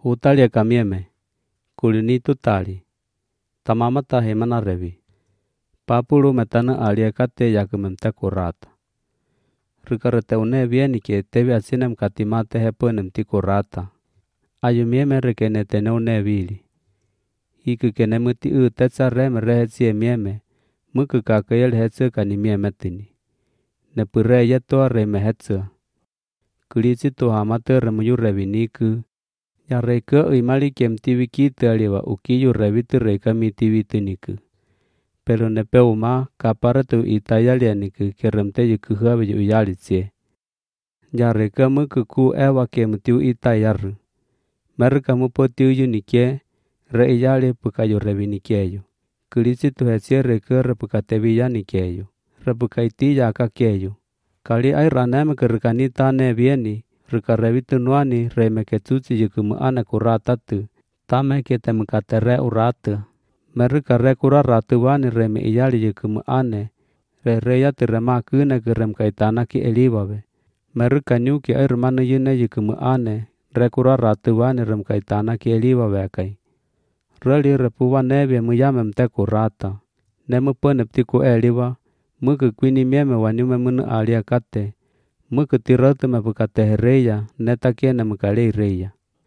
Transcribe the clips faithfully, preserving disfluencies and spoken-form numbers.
Utalia kamieme, kulinitu tali, tamamata hemana revi. Papulu metana alia kate yakumemte kurata. Rikarete une vieni ke tevi asinem katimate heponem ti kurata. Ayumieme rekene tene une vili. Iku kene muti u tetsa reme rehetsie mieme, muku kakayel hetsa kanimieme tini. Nepure yetua reme hetsa. Kulitsi tuha mate remuyu reviniku. Ya reka uimali kem tivi kita aliwa ukiyu reviti reka mi tivi tiniku. Pero nepe uma kapara tu itayalianiku keremte yukuhawe yu uyalitsie. Ya reka muku ku ewa kem tiu itayaru. Mereka mupo tiu yunike, re iyali pukayu revinikeyu. Kulitsi tuhetsie reka repukatevi yanikeyu. Repukaiti yakakeyu. Kali ai raneme kerekanita ne vieni. Rika revitu nuani reme ketuti yukumu ane kuratatu. Tame kete mekatere uratu. Merika rekura ratu wani reme iyali yukumu ane. Re reyati rema kune kerem kaitana ki eliwawe. Merika nyuki ai remanu yune yukumu ane. Rekura ratu wani rem kaitana ki eliwawe kai. Reli repuwa nebe muyame mte kurata. Nemu pone ptiku eliwa. Muku kwini mieme wanyume munu alia kate. Muku tiratu mepukate hereya, neta kiene mukale reya.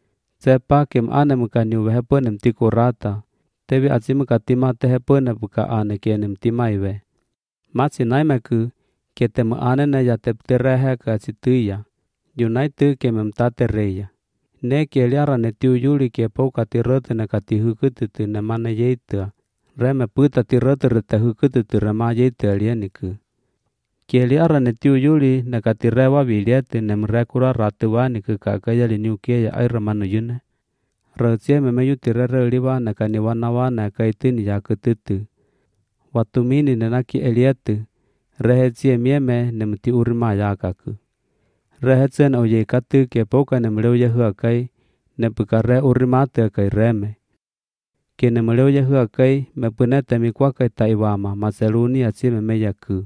Sepa kem ane mukanyu wehepone mtiku rata, tevi atsimu katima tehepone buka ane kiene mtimaiwe. Matsi naimeku, ketemu ane ne ya tepterehe ka situya, yunaitu kem mtate reya. Ne keliara ne tiu yuli ke poka tiratu ne kati hukututu ne mane yeitua, reme puta tiratu rete hukututu rema yeitua lieniku. Kieliara ne tiu yuli ne katirewa vilieti ne mrekura ratuwani ke kakayali nyukia aira manu yune. Rautsie memeyu tirere liwa ne kaniwanawa ne kaitini ya kututu. Watumini ne naki elietu, rehetsie mieme ne mti urima yakaku. Rehetsie ne oye katu ke poka ne mleu yehua kai, ne pukare urimate kai reme. Ke ne mleu yehua kai, me punete mikwa kai taiwama, maseluni atsie memeyaku.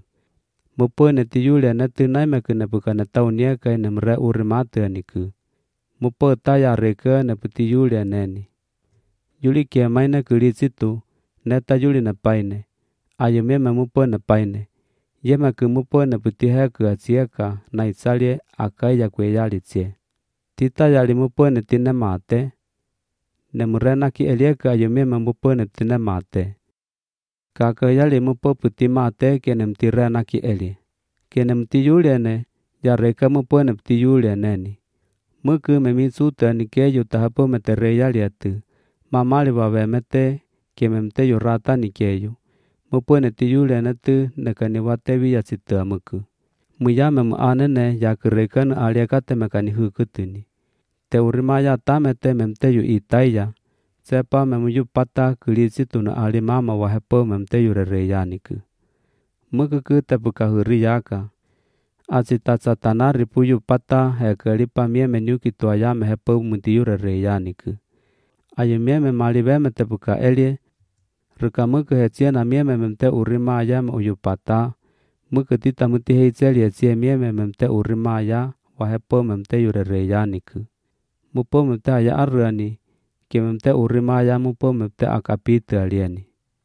Mupone ti yulia netu naimeku ne bukane taunia kai ne mre urimate aniku. Mupo taya reka ne puti yulia neni. Yuli kia maine kulisitu, neta yuli ne paine. Ayumeme mupo ne paine. Yemeku mupo ne puti heku atsieka na itsalie akai ya kwe yalitsie. Tita yali mupo ne tine mate. Ne mrena ki elieka ayumeme mupo ne tine mate. Kaka yali mupo puti mate kene mtirena ki eli. Kene mti yuliene, ya reka mupo ne pti yulieneni. Muku memitsuta ni keyu tahapo metere yali atu. Mamali wawe mete, keme mte yurata ni keyu. Mupo ne ti yuliene tu nekani watevi ya situa muku. Muyame mu anene ya kereka nu aliakate mekani hukutuni. Te urimaya tamete memte yu itaya. Sepa memuyu pata kulisitu na alimama wahepo memte yurere yaniku. Muku ku tepuka huri yaka. Asita tanari puyu pata hekelipa mieme nyuki tuayame hepo muti yurere yaniku. Ayu mieme malibeme tepuka elie. Ruka muku hetiena mieme memte urima ayame uyu pata. Muku tita muti heitseli etsie mieme memte urima aya wahepo memte yurere yaniku. Mupo memte aya arani. Kememte urima ya mupo memte akapita alieni.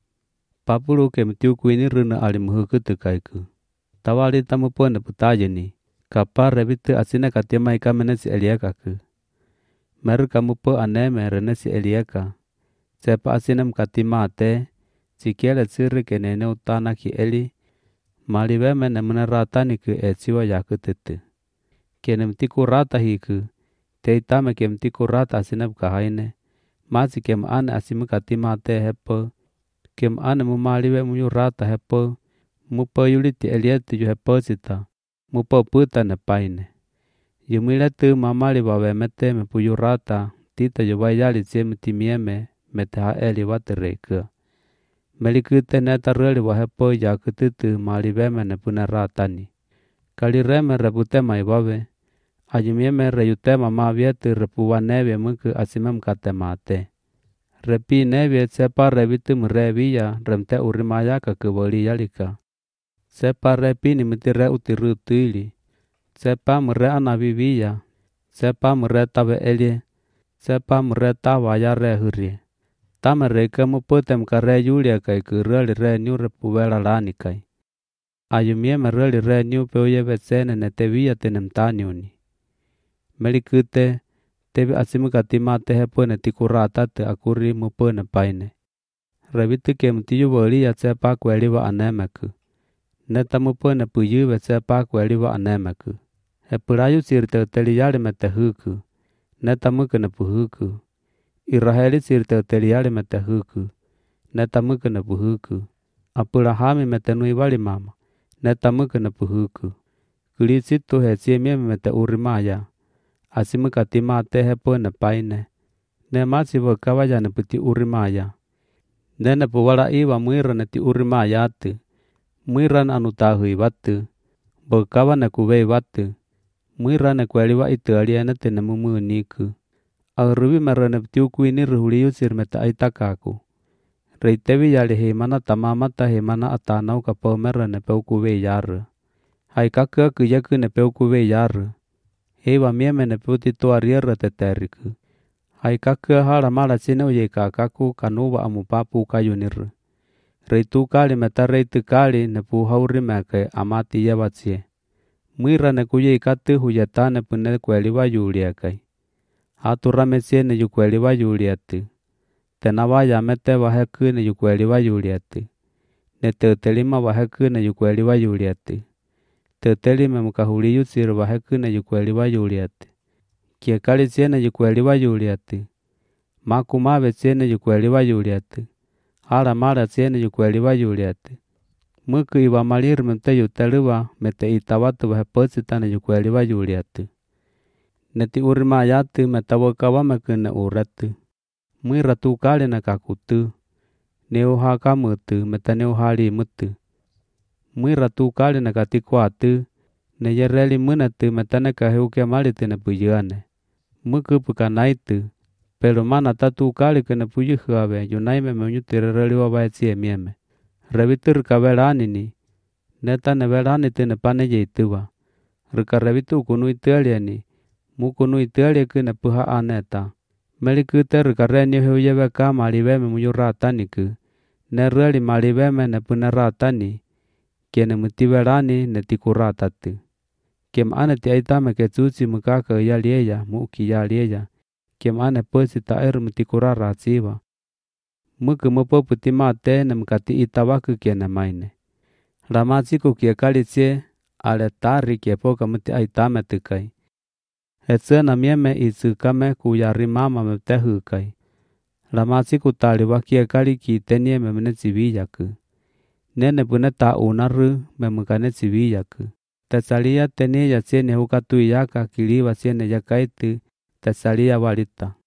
Papulu kemtiu kuini runa alimuhukutu kaiku. Tawali tamupo ne putajeni. Kapa rebitu asine katima ikamene si eliakaku. Meru kamupo aneme rene si eliaka. Sepa asine mkatima ate. Sikiele tsiri kenene utana ki eli. Maliweme ne meneratani ku etsiwa yakututu. Kenemtiku rata hiku. Teitame kemtiku rata asine bukahaine. Masi kem ane asimu katima te hepo. Kem ane mumaliwe muyu rata hepo. Mupo yuliti elietu yu hepo sita. Mupo puta ne paine. Yumile tu mamali wawe mete me puyu rata. Tita yu wayali tsie mti mieme. Mete ha eli wate reka. Melikute neta reli wa hepo ya kututu maliweme ne pune ratani. Kali reme repute mai wawe. Ayumieme reyutema mavietu repuwa nevie muku asimem katemate. Repi nevie sepa revitu mreviya remte urimaya kakewali yalika. Sepa repi ni mitire utiru tuili. Sepa mre anaviviya. Sepa mre tabe elie. sepa mre ta waya re hurie. Ta mereka muputem kare yulia kai ku reli re nyu repuwela lani kai. Ayumie mereli re nyu peuye vetsene ne tevia tenem taniuni. Melikute tevi asimukati mate hepone tikurata te akuri mupone paine. Revitu ke mutiyu wolia sepa kweliwa anemeku. Neta mupone puyuwe sepa kweliwa anemeku. Hepulayu sirte teliyale metehuku. Neta mukene puhuku. Iraheli sirte teliyale metehuku. Neta mukene puhuku. Apulahami metenui wali mama. Neta mukene puhuku. Kulisitu hesiemie mete urimaya. Asimukati mate hepone paine. Ne masi wakawaja neputi urimaya. Nene puwala iwa muirane ti urimaya atu. Muiran anu tahui watu. Bokawa ne kuwei watu. Muirane kweliwa itu aliane tene mumu niku. Aurubi merane ptiuku ini ruhuliu sirmeta aitakaku. Reitewi yali himana tamamata himana atanau kapau merane peukuwei yaru. Haikaku aku yaku ne peukuwei yaru. Hewa mieme ne puti tua riera teteriku. Haikaku hala mala sine uye kakaku kanuwa amu papu kayuniru. Reitu kali meta reitu kali ne puhauri meke amati yewatsie. Muira ne kuye ikatu huyetane pune kweliwa yuliakai. Haturame siene yu kweliwa yuliatu. Tenawaya mete waheku ne yu kweliwa yuliatu. Ne tetelima waheku ne yu kweliwa yuliatu. Tetelime mukahuli yusiru waheku ne yu kweliwa yuliatu. Kiekali siene yu kweliwa yuliatu. Maku mawe siene yu kweliwa yuliatu. Hala mara siene yu kweliwa yuliatu. Muku iwa malir mente yuteluwa mete itawatu wahepositane yu kweliwa yuliatu. Neti urimayatu meta wakawa mekune uretu. Muira tu kali na kakutu. Neuha kamutu meta neuhali mutu. Muira tu kali na katikuatu. Ne yereli munatu meta nekaheuke malite ne puyane. Muku pukanaitu. Pero mana tatu kali kene puyuhuawe yunaime menyutirereliwa waetsie mieme. Revitu rikavelani ni. Neta nevelani tene pane jeituwa. Rika revitu ukunu italiani. Mukunu italia kene puha aneta. Melikute rika renyo heuyewe ka maliveme muyurataniku. Ne reli maliveme ne puneratani. Kene mutivelani ne tikuratatu. Kem ane ti aitame ke tsusi mukaka yalieya muki yalieya. Kem ane posi ta eru mutikuraratsiwa. Muku mupopu timate ne mkati itawaku kene maine. Ramatsiku kie kalitsie ale tari kie poka muti aitame tukai. Hetsena mieme isukame kuyarimama metehukai. Ramatsiku taliwa kie kali ki tenie memene tsiviyaku. Nene puneta unaru memukane tsiviyaku. Tesalia tenie ya siene hukatu yaka kiliwa siene yakaitu. Tesalia walita.